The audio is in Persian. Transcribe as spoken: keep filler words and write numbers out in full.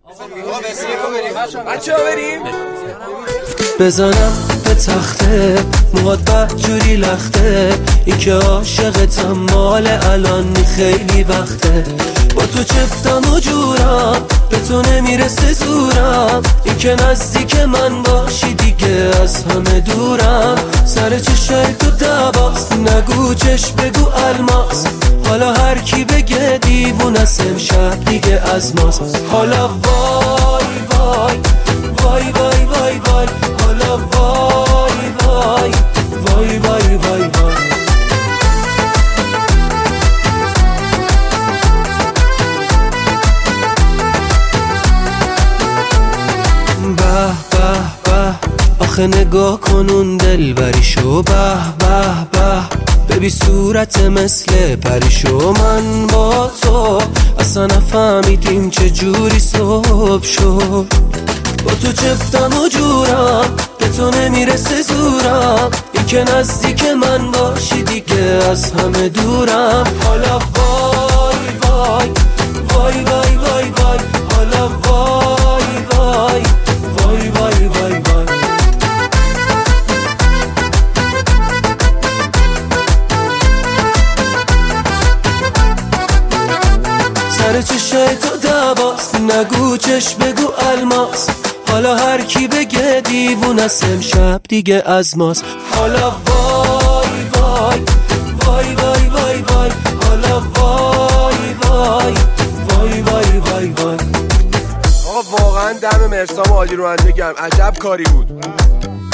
بچه ها بریم بزنم به تخته موهات بدجوری لخته این که عاشقتم مال الان خیلی وقته با تو چفتم و جورم به تو نمیرسه زورم این که نزدیک من باشی دیگه از همه دورم سر چشای تو دواست نگو چش بگو الماس حالا هر کی بگه دیوونست امشب دیگه از ماست حالا وای وای وای وای وای وای حالا وای وای وای وای وای وای به به به آخه نگاه کن اون دلبریشو به به به ببی صورت مثل پریشو من با تو اصلا نفهمیدیم چه جوری صبح شد با تو چفتم و جورم به تو نمیرسه زورم این که نزدیک من باشی دیگه از همه دورم حالا وای وای وای وای وای وای حالا وای وای وای وای وای وای سر چشای تو دواست نگو چش بگو الماس حالا هر کی بگه دیوونست امشب دیگه از ماست حالا وای وای وای وای وای وای حالا وای وای وای وای وای وای آقا واقعا دم مرسام عالی رو انجام گرم عجب کاری بود.